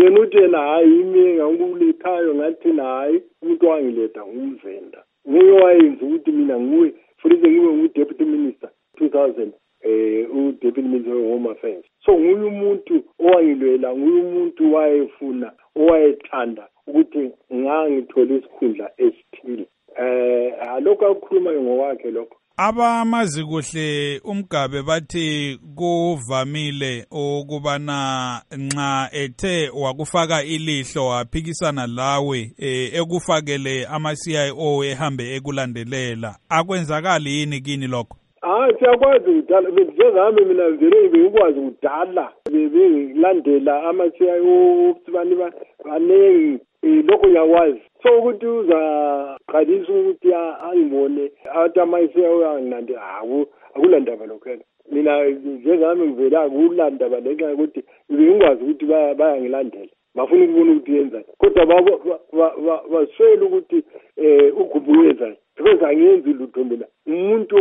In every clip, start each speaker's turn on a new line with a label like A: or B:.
A: yena uthi yena hayi imi ngakulethayo ngathi hayi umuntu wangiletha ngumvenda nguye wayenza ukuthi mina nguwe futhi ngibe ngu-deputy minister 2000 u-deputy minister of home affairs. So nguye umuntu owangilwela, nguye umuntu wayefuna owayethanda ukuthi ngangithole isikhundla esithile. Lokho akukhulumayo ngokwakhe lokho.
B: Abamazi kuhle uMgabe bathi kuvamile ukubana nxa ethe wakufaka ilihlo waphikisana lawe ekufakele ama-CIO ehambe ekulandelela. Akwenzakali yini kini lokho?
A: Siyakwazi ukudala, njengami mina vele bengikwazi ukudala bebelandela ama-CIO ukuthi banengi lokho ngiyakwazi. So ukuthi uzaqalisa ukuthi angibone athi ama-CIO anginande akulandaba lokho. Mina njengami ngivele akulandaba lenxa yokuthi bengikwazi ukuthi bayangilandela. Bafuna ukubona ukuthi yenzani. Kodwa baswele ukuthi uGubu yenzani. Because angenzi lutho mina. Umuntu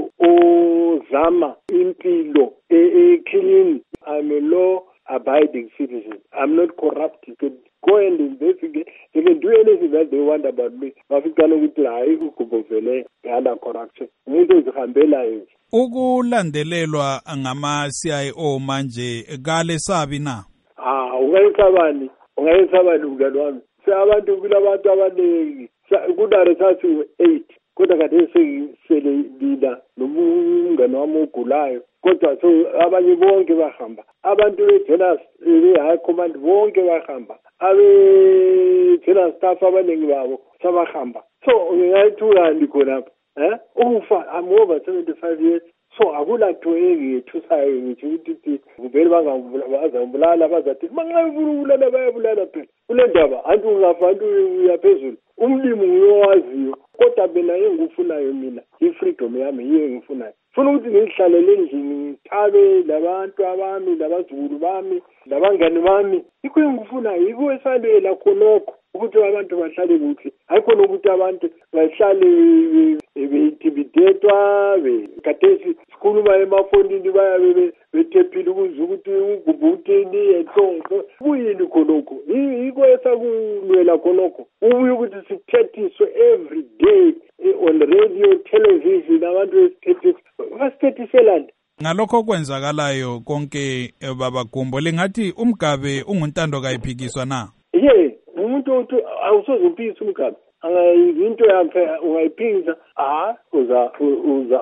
A: ozama impilo clean. I'm a law-abiding citizen. I'm not corrupt. You can go and investigate. They can do anything that they want about me. Bafikana ukuthi hayi uGubu vele under corruption. Umuntu uzihambela yena.
B: Ukulandelelwa ngama-CIO manje kale sabi na?
A: Ungayisabani umngane wami. Abantu kulabantu abaningi. Kudare sathi 8 kodwa kade sele lila nomngane wami ogulayo. Kodwa so abanye bonke bahamba. Abantu be-general high command bonke bahamba. Abe-general staff abaningi babo sabahamba. So ngingayithulani khonapha. Ufa I'm over 75 years. So akulanto engithusayo ngithi ukuthi vele bazangibulala bazathi manxa ubulala bayabulala phela kule ndaba anti ungafa anti uyaphezulu umlimi uyowaziyo kodwa mina engifunayo mina ifreedom yami yiyo engifunayo funa ukuthi ngihlalele endlini ngithabe labantu abami labazukulu bami labangani bami yikho engifunayo yikho esalela khonokho ukuthi abantu bahlale kuhle ayikho ukuthi abantu bahlale be-intimidatwa bekhathesi sikhuluma emafonini bayabe bethephile ukuze ukuthi uGubu uthini enhlonzo kuyini khonokho yikho esakulwela khonokho ubuye ukuthi sithethiswe every day on radio television abantu basithethiselani
B: ngalokho kwenzakalayo konke baba Gumbo lingathi uMgabe unguntando kayiphikiswa na
A: umuntu awusoze uphikise uMgabe into yakhe ungayiphikisa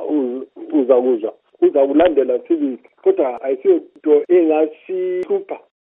A: uza kulandela sibili kodwa ayisiyo into engasihlupha